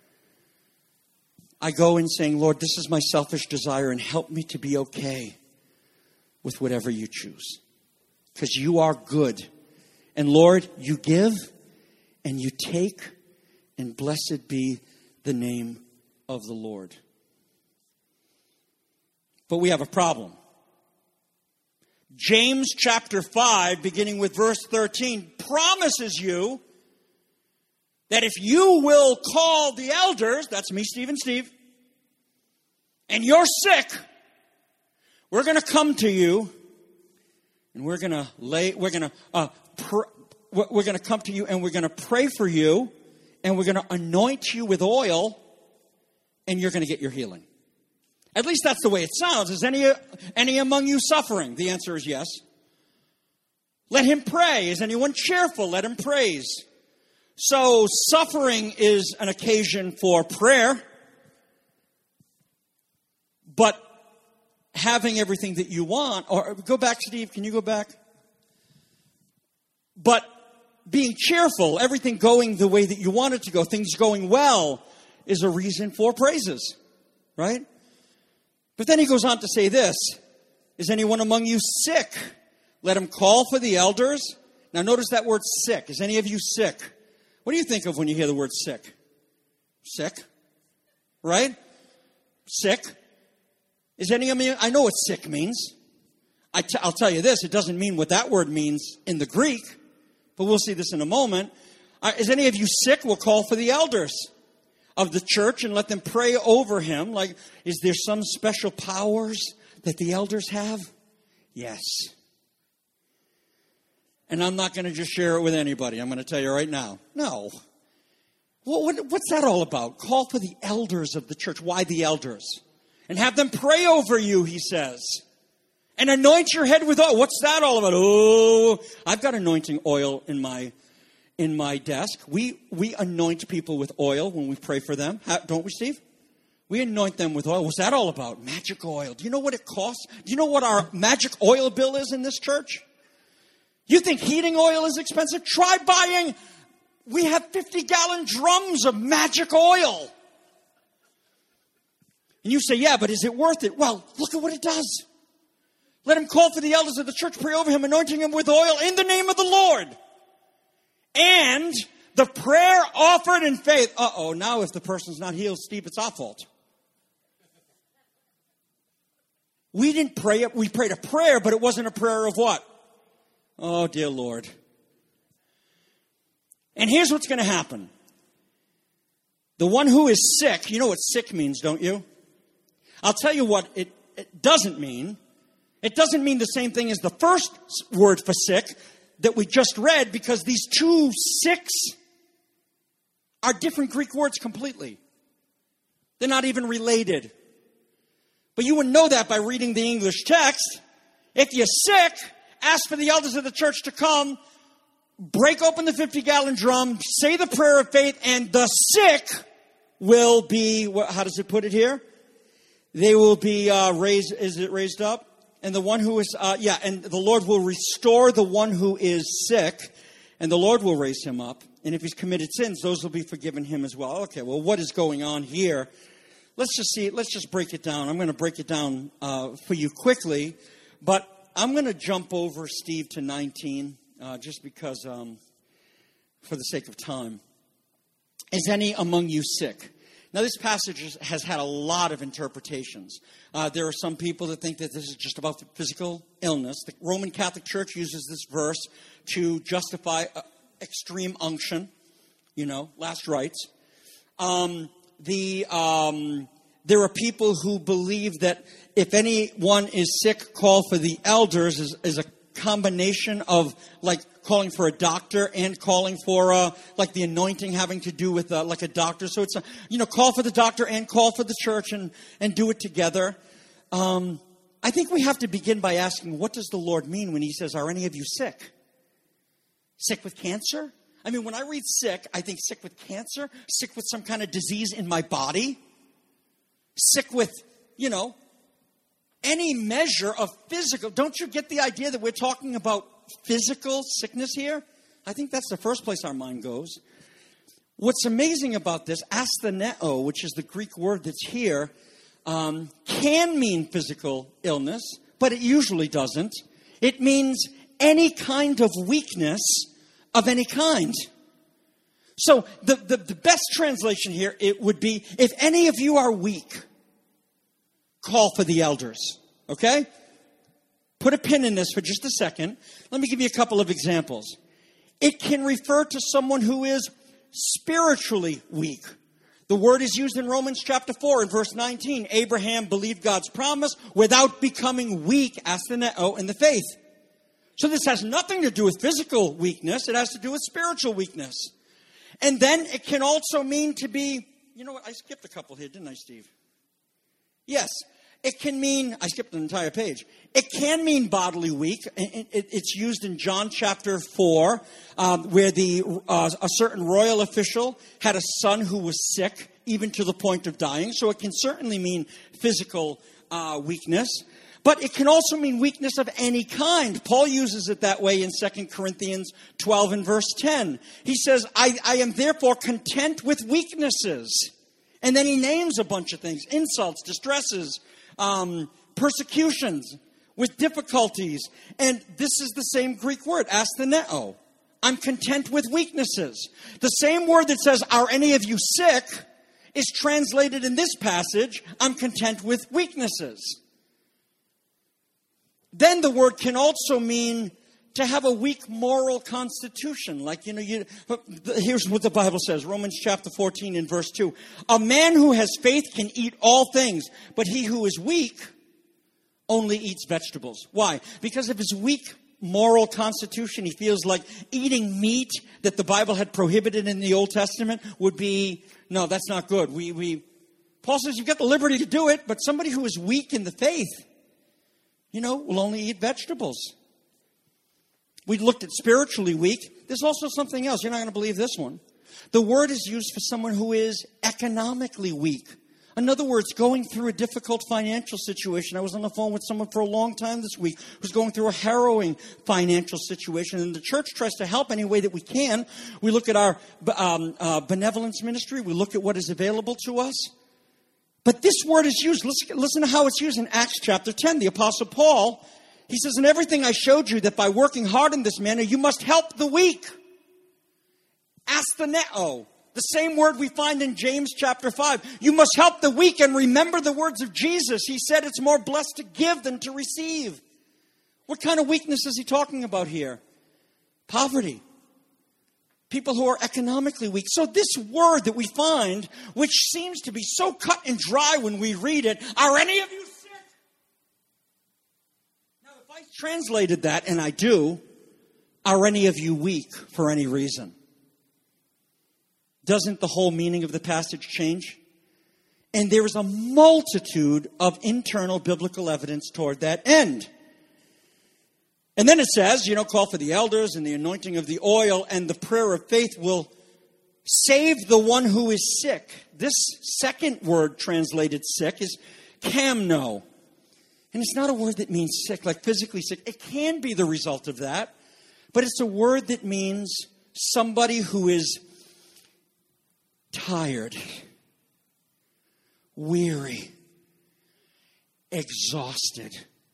I go in saying, Lord, this is my selfish desire, and help me to be okay with whatever you choose. Because you are good. And Lord, you give and you take, and blessed be the name of the Lord. But we have a problem. James chapter five, beginning with verse thirteen, promises you that if you will call the elders, that's me, Steve and Steve, and you're sick, we're going to come to you, and we're going to lay, we're going to, uh, pr- we're going to come to you, and we're going to pray for you, and we're going to anoint you with oil, and you're going to get your healing. At least that's the way it sounds. Is any, any among you suffering? The answer is yes. Let him pray. Is anyone cheerful? Let him praise. So suffering is an occasion for prayer. But having everything that you want, or go back, Steve, can you go back? But being cheerful, everything going the way that you want it to go, things going well, is a reason for praises, right? But then he goes on to say this, is anyone among you sick? Let him call for the elders. Now notice that word sick. Is any of you sick? What do you think of when you hear the word sick? Sick, right? Sick. Is any of you, I know what sick means. I t- I'll tell you this, it doesn't mean what that word means in the Greek, but we'll see this in a moment. Uh, is any of you sick? We'll call for the elders of the church and let them pray over him. Like, is there some special powers that the elders have? Yes. And I'm not going to just share it with anybody. I'm going to tell you right now. No. Well, what, what's that all about? Call for the elders of the church. Why the elders? And have them pray over you, he says. And anoint your head with oil. What's that all about? Oh, I've got anointing oil in my in my desk. We we anoint people with oil when we pray for them. How, don't we, Steve? We anoint them with oil. What's that all about? Magic oil. Do you know what it costs? Do you know what our magic oil bill is in this church? You think heating oil is expensive? Try buying. We have fifty-gallon drums of magic oil. And you say, yeah, but is it worth it? Well, look at what it does. Let him call for the elders of the church, pray over him, anointing him with oil in the name of the Lord. And the prayer offered in faith. Uh-oh, now if the person's not healed, Steve, it's our fault. We didn't pray it. We prayed a prayer, but it wasn't a prayer of what? Oh, dear Lord. And here's what's going to happen. The one who is sick, you know what sick means, don't you? I'll tell you what it, it doesn't mean. It doesn't mean the same thing as the first word for sick that we just read, because these two sicks are different Greek words completely. They're not even related. But you wouldn't know that by reading the English text. If you're sick, ask for the elders of the church to come, break open the fifty-gallon drum, say the prayer of faith, and the sick will be, how does it put it here? They will be uh, raised, is it raised up? and the one who is, uh, yeah, and the Lord will restore the one who is sick, and the Lord will raise him up. And if he's committed sins, those will be forgiven him as well. Okay, well, what is going on here? Let's just see, let's just break it down. I'm going to break it down uh, for you quickly, but I'm going to jump over, Steve, to nineteen, uh, just because, um, for the sake of time. Is any among you sick? Now, this passage has had a lot of interpretations. Uh, there are some people that think that this is just about physical illness. The Roman Catholic Church uses this verse to justify uh, extreme unction, you know, last rites. Um, the um, there are people who believe that if anyone is sick, call for the elders is, is a combination of like calling for a doctor and calling for uh, like the anointing having to do with uh, like a doctor. So it's a, you know, call for the doctor and call for the church and, and do it together. Um, I think we have to begin by asking, what does the Lord mean when he says, are any of you sick? Sick with cancer? I mean, when I read sick, I think sick with cancer, sick with some kind of disease in my body, sick with, you know, any measure of physical. Don't you get the idea that we're talking about physical sickness here? I think that's the first place our mind goes. What's amazing about this, astheneo, which is the Greek word that's here, um, can mean physical illness, but it usually doesn't. It means any kind of weakness of any kind. So the, the, the best translation here, it would be, if any of you are weak, call for the elders. Okay? Put a pin in this for just a second. Let me give you a couple of examples. It can refer to someone who is spiritually weak. The word is used in Romans chapter four in verse nineteen. Abraham believed God's promise without becoming weak, astheneo, in the faith. So this has nothing to do with physical weakness. It has to do with spiritual weakness. And then it can also mean to be, you know what, I skipped a couple here, didn't I, Steve? Yes. It can mean, I skipped an entire page. It can mean bodily weak. It's used in John chapter four, um, where the uh, a certain royal official had a son who was sick, even to the point of dying. So it can certainly mean physical uh, weakness. But it can also mean weakness of any kind. Paul uses it that way in Second Corinthians twelve and verse ten. He says, I, I am therefore content with weaknesses. And then he names a bunch of things, insults, distresses, um, persecutions, with difficulties. And this is the same Greek word, astheneo. I'm content with weaknesses. The same word that says, are any of you sick, is translated in this passage, I'm content with weaknesses. Then the word can also mean to have a weak moral constitution. Like, you know, you, here's what the Bible says, Romans chapter fourteen and verse two. A man who has faith can eat all things, but he who is weak only eats vegetables. Why? Because of his weak moral constitution, he feels like eating meat that the Bible had prohibited in the Old Testament would be, no, that's not good. We, we, Paul says you've got the liberty to do it, but somebody who is weak in the faith, you know, will only eat vegetables. We looked at spiritually weak. There's also something else. You're not going to believe this one. The word is used for someone who is economically weak. In other words, going through a difficult financial situation. I was on the phone with someone for a long time this week who's going through a harrowing financial situation. And the church tries to help any way that we can. We look at our um, uh, benevolence ministry. We look at what is available to us. But this word is used. Listen, listen to how it's used in Acts chapter ten. The Apostle Paul, he says, in everything I showed you that by working hard in this manner, you must help the weak. Astheneo, the same word we find in James chapter five. You must help the weak and remember the words of Jesus. He said it's more blessed to give than to receive. What kind of weakness is he talking about here? Poverty. People who are economically weak. So this word that we find, which seems to be so cut and dry when we read it, are any of you sick? Now, if I translated that, and I do, are any of you weak for any reason? Doesn't the whole meaning of the passage change? And there is a multitude of internal biblical evidence toward that end. And then it says, you know, call for the elders and the anointing of the oil, and the prayer of faith will save the one who is sick. This second word translated sick is kamno. And it's not a word that means sick, like physically sick. It can be the result of that. But it's a word that means somebody who is tired, weary, exhausted.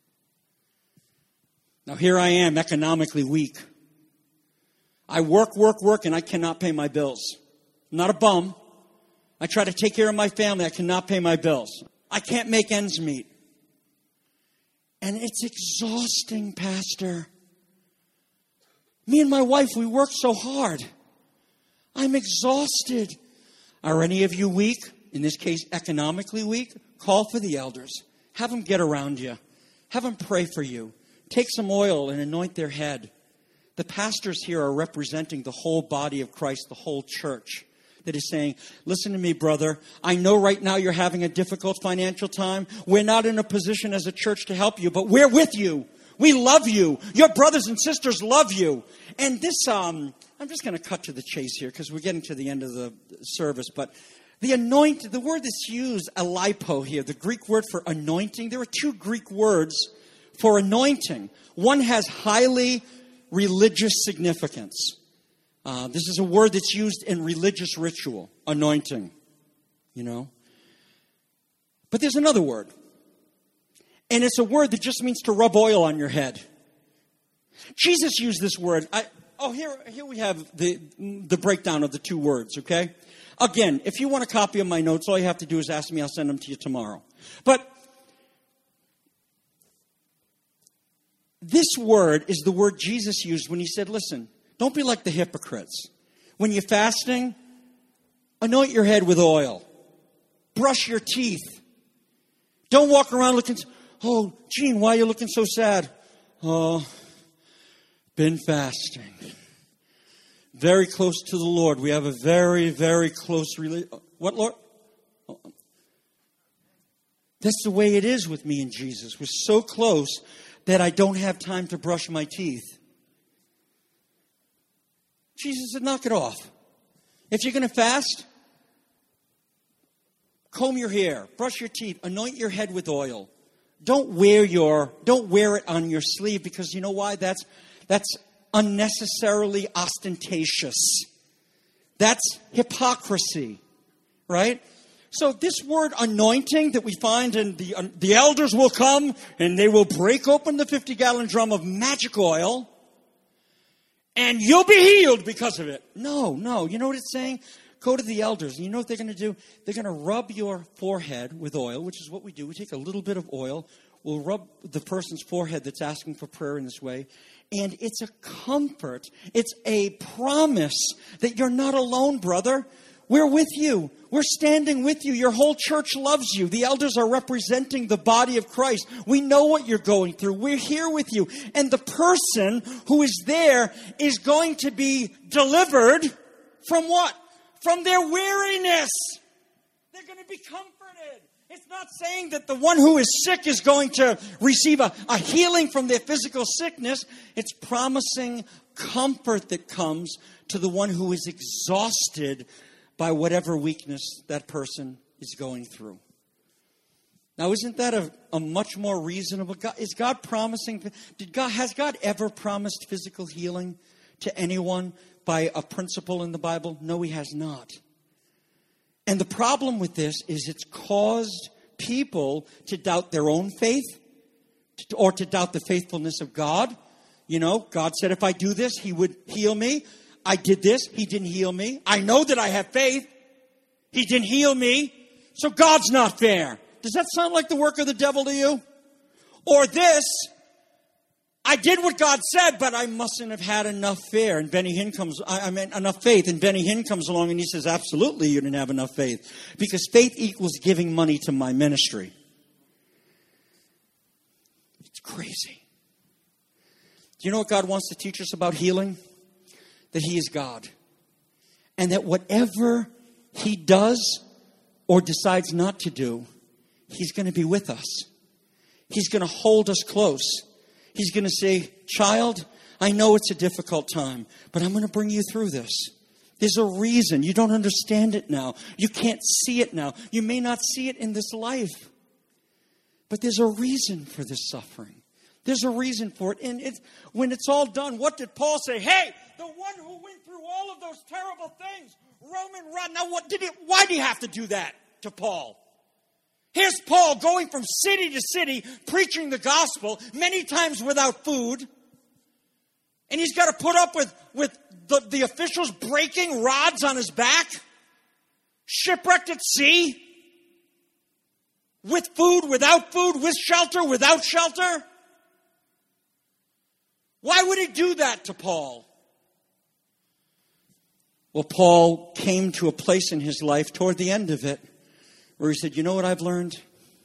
Now here I am, economically weak. I work, work, work, and I cannot pay my bills. I'm not a bum. I try to take care of my family. I cannot pay my bills. I can't make ends meet. And it's exhausting, Pastor. Me and my wife, we work so hard. I'm exhausted. Are any of you weak? In this case, economically weak? Call for the elders. Have them get around you. Have them pray for you. Take some oil and anoint their head. The pastors here are representing the whole body of Christ, the whole church, that is saying, listen to me, brother. I know right now you're having a difficult financial time. We're not in a position as a church to help you, but we're with you. We love you. Your brothers and sisters love you. And this, um, I'm just going to cut to the chase here because we're getting to the end of the service. But the anoint, the word that's used, alipo here, the Greek word for anointing, there are two Greek words for anointing. One has highly religious significance. Uh, this is a word that's used in religious ritual, anointing, you know. But there's another word. And it's a word that just means to rub oil on your head. Jesus used this word. I, oh, here, here we have the, the breakdown of the two words, okay? Again, if you want a copy of my notes, all you have to do is ask me. I'll send them to you tomorrow. But this word is the word Jesus used when he said, listen, don't be like the hypocrites. When you're fasting, anoint your head with oil. Brush your teeth. Don't walk around looking, oh, Gene, why are you looking so sad? Oh, been fasting. Very close to the Lord. We have a very, very close relationship. What, Lord? Oh. That's the way it is with me and Jesus. We're so close that I don't have time to brush my teeth. Jesus said, knock it off. If you're going to fast, comb your hair, brush your teeth, anoint your head with oil. Don't wear your, don't wear it on your sleeve because you know why? That's, that's unnecessarily ostentatious. That's hypocrisy, right? So this word anointing that we find in the, uh, the elders will come and they will break open the fifty gallon drum of magic oil and you'll be healed because of it. No, no. You know what it's saying? Go to the elders. And you know what they're going to do? They're going to rub your forehead with oil, which is what we do. We take a little bit of oil. We'll rub the person's forehead that's asking for prayer in this way. And it's a comfort. It's a promise that you're not alone, brother. We're with you. We're standing with you. Your whole church loves you. The elders are representing the body of Christ. We know what you're going through. We're here with you. And the person who is there is going to be delivered from what? From their weariness. They're going to be comforted. It's not saying that the one who is sick is going to receive a, a healing from their physical sickness. It's promising comfort that comes to the one who is exhausted by whatever weakness that person is going through. Now, isn't that a, a much more reasonable God? Is God promising? Did God has God ever promised physical healing to anyone by a principle in the Bible? No, he has not. And the problem with this is it's caused people to doubt their own faith or to doubt the faithfulness of God. You know, God said if I do this, he would heal me. I did this. He didn't heal me. I know that I have faith. He didn't heal me. So God's not fair. Does that sound like the work of the devil to you? Or this, I did what God said, but I mustn't have had enough faith. And Benny Hinn comes, I, I mean, enough faith. And Benny Hinn comes along and he says, absolutely, you didn't have enough faith. Because faith equals giving money to my ministry. It's crazy. Do you know what God wants to teach us about healing? That he is God. And that whatever he does or decides not to do, he's going to be with us. He's going to hold us close. He's going to say, child, I know it's a difficult time, but I'm going to bring you through this. There's a reason. You don't understand it now. You can't see it now. You may not see it in this life. But there's a reason for this suffering. There's a reason for it. And it's, when it's all done, what did Paul say? Hey, the one who went through all of those terrible things, Roman rod. Now, what did it? Why did he have to do that to Paul? Here's Paul going from city to city, preaching the gospel, many times without food. And he's got to put up with, with the, the officials breaking rods on his back. Shipwrecked at sea. With food, without food, with shelter, without shelter. Why would he do that to Paul? Well, Paul came to a place in his life toward the end of it where he said, you know what I've learned?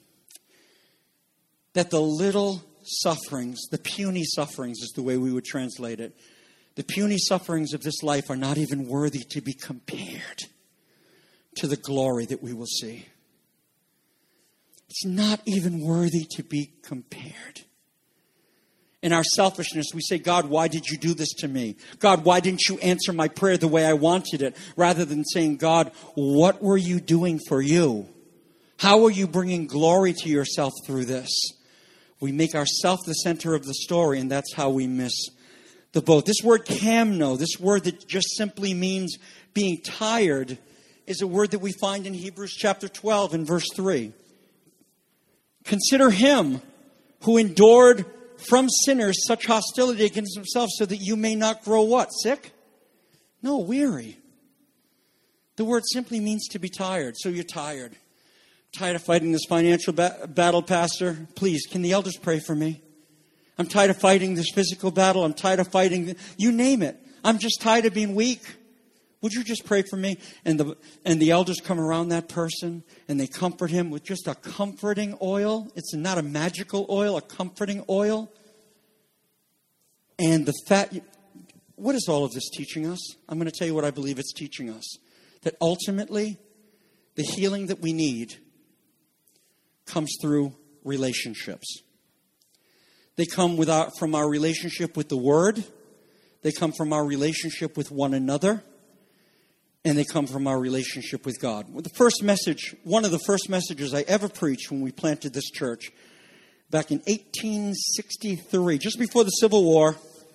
That the little sufferings, the puny sufferings is the way we would translate it. The puny sufferings of this life are not even worthy to be compared to the glory that we will see. It's not even worthy to be compared. In our selfishness, we say, God, why did you do this to me? God, why didn't you answer my prayer the way I wanted it? Rather than saying, God, what were you doing for you? How are you bringing glory to yourself through this? We make ourselves the center of the story, and that's how we miss the boat. This word kamno, this word that just simply means being tired, is a word that we find in Hebrews chapter twelve and verse three. Consider him who endured from sinners such hostility against himself so that you may not grow what? Sick? No, weary. The word simply means to be tired. So you're tired. Tired of fighting this financial ba- battle, Pastor. Please, can the elders pray for me? I'm tired of fighting this physical battle. I'm tired of fighting, the, you name it. I'm just tired of being weak. Would you just pray for me? And the and the elders come around that person and they comfort him with just a comforting oil. It's not a magical oil, a comforting oil. And the fat, what is all of this teaching us? I'm going to tell you what I believe it's teaching us. That ultimately, the healing that we need comes through relationships. They come with our, from our relationship with the Word. They come from our relationship with one another. And they come from our relationship with God. Well, the first message, one of the first messages I ever preached when we planted this church back in eighteen sixty-three, just before the Civil War.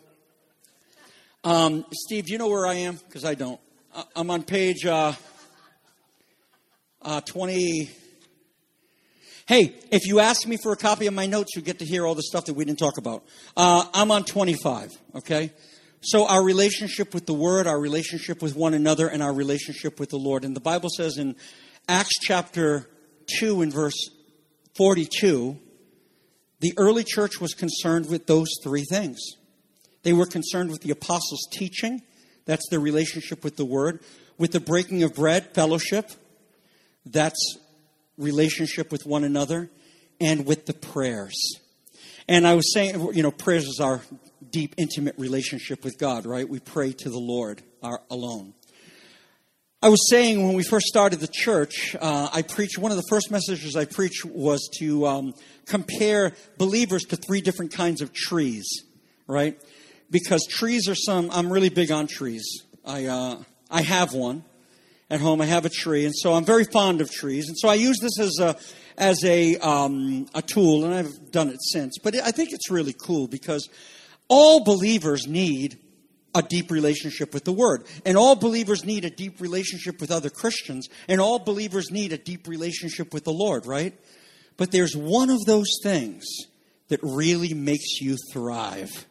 Um, Steve, do you know where I am? Because I don't. I'm on page uh, uh, twenty. Hey, if you ask me for a copy of my notes, you get to hear all the stuff that we didn't talk about. Uh, I'm on twenty-five, okay? So our relationship with the Word, our relationship with one another, and our relationship with the Lord. And the Bible says in Acts chapter two and verse forty-two, the early church was concerned with those three things. They were concerned with the apostles' teaching. That's their relationship with the Word. With the breaking of bread, fellowship. That's relationship with one another. And with the prayers. And I was saying, you know, prayers is our deep, intimate relationship with God, right? We pray to the Lord our, alone. I was saying when we first started the church, uh, I preached, one of the first messages I preached was to um, compare believers to three different kinds of trees, right? Because trees are some, I'm really big on trees. I uh, I have one at home. I have a tree, and so I'm very fond of trees. And so I use this as a as a um, a tool, and I've done it since. But I think it's really cool because all believers need a deep relationship with the Word. And all believers need a deep relationship with other Christians. And all believers need a deep relationship with the Lord, right? But there's one of those things that really makes you thrive.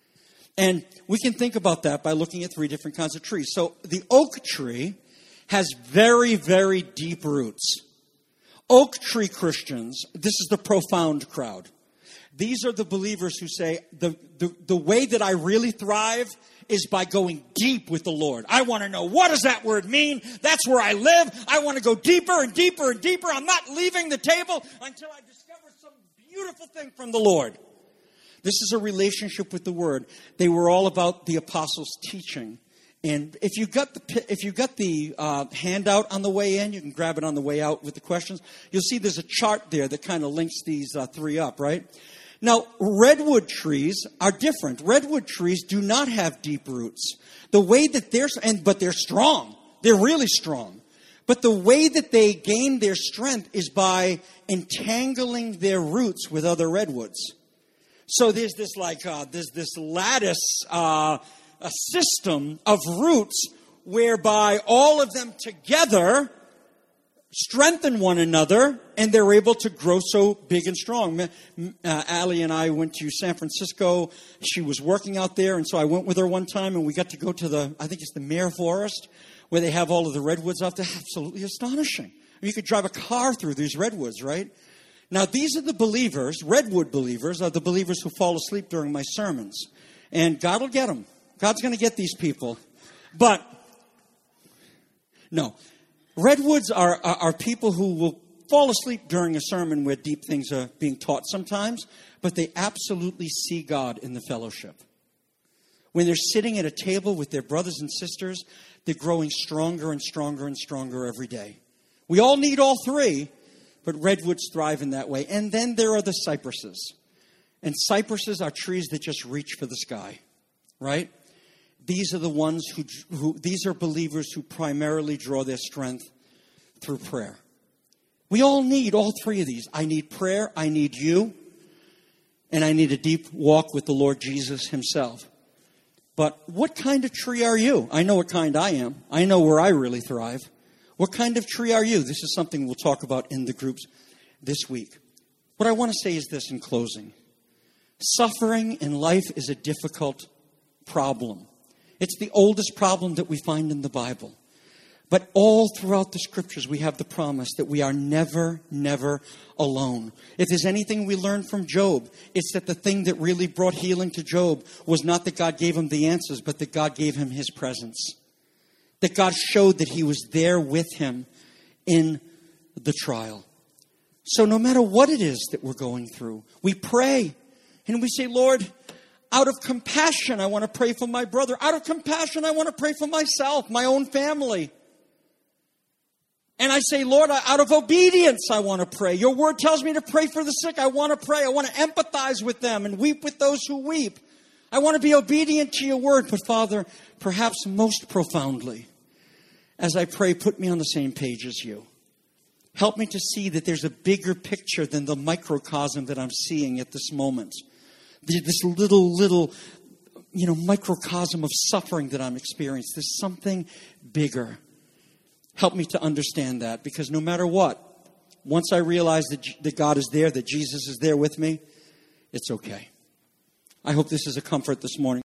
And we can think about that by looking at three different kinds of trees. So the oak tree has very, very deep roots. Oak tree Christians, this is the profound crowd. These are the believers who say, the, the, the way that I really thrive is by going deep with the Lord. I want to know, what does that word mean? That's where I live. I want to go deeper and deeper and deeper. I'm not leaving the table until I discover some beautiful thing from the Lord. This is a relationship with the Word. They were all about the apostles' teaching. And if you got the if you got the uh, handout on the way in, you can grab it on the way out with the questions. You'll see there's a chart there that kind of links these uh, three up, right? Now, redwood trees are different. Redwood trees do not have deep roots. The way that they're and but they're strong. They're really strong. But the way that they gain their strength is by entangling their roots with other redwoods. So there's this like uh, there's this lattice, uh, a system of roots whereby all of them together strengthen one another, and they're able to grow so big and strong. Uh, Allie and I went to San Francisco. She was working out there, and so I went with her one time, and we got to go to the, I think it's the Mare Forest, where they have all of the redwoods out there. Absolutely astonishing. I mean, you could drive a car through these redwoods, right? Now, these are the believers, redwood believers, are the believers who fall asleep during my sermons. And God will get them. God's going to get these people. But, no. Redwoods are, are, are people who will fall asleep during a sermon where deep things are being taught sometimes, but they absolutely see God in the fellowship. When they're sitting at a table with their brothers and sisters, they're growing stronger and stronger and stronger every day. We all need all three, but redwoods thrive in that way. And then there are the cypresses. And cypresses are trees that just reach for the sky, right? These are the ones who, who, these are believers who primarily draw their strength through prayer. We all need all three of these. I need prayer, I need you, and I need a deep walk with the Lord Jesus himself. But what kind of tree are you? I know what kind I am. I know where I really thrive. What kind of tree are you? This is something we'll talk about in the groups this week. What I want to say is this in closing. Suffering in life is a difficult problem. It's the oldest problem that we find in the Bible. But all throughout the scriptures, we have the promise that we are never, never alone. If there's anything we learn from Job, it's that the thing that really brought healing to Job was not that God gave him the answers, but that God gave him his presence. That God showed that he was there with him in the trial. So no matter what it is that we're going through, we pray and we say, Lord, out of compassion, I want to pray for my brother. Out of compassion, I want to pray for myself, my own family. And I say, Lord, out of obedience, I want to pray. Your word tells me to pray for the sick. I want to pray. I want to empathize with them and weep with those who weep. I want to be obedient to your word. But Father, perhaps most profoundly, as I pray, put me on the same page as you. Help me to see that there's a bigger picture than the microcosm that I'm seeing at this moment. This little, little, you know, microcosm of suffering that I'm experiencing. There's something bigger. Help me to understand that, because no matter what, once I realize that, that God is there, that Jesus is there with me, it's okay. I hope this is a comfort this morning.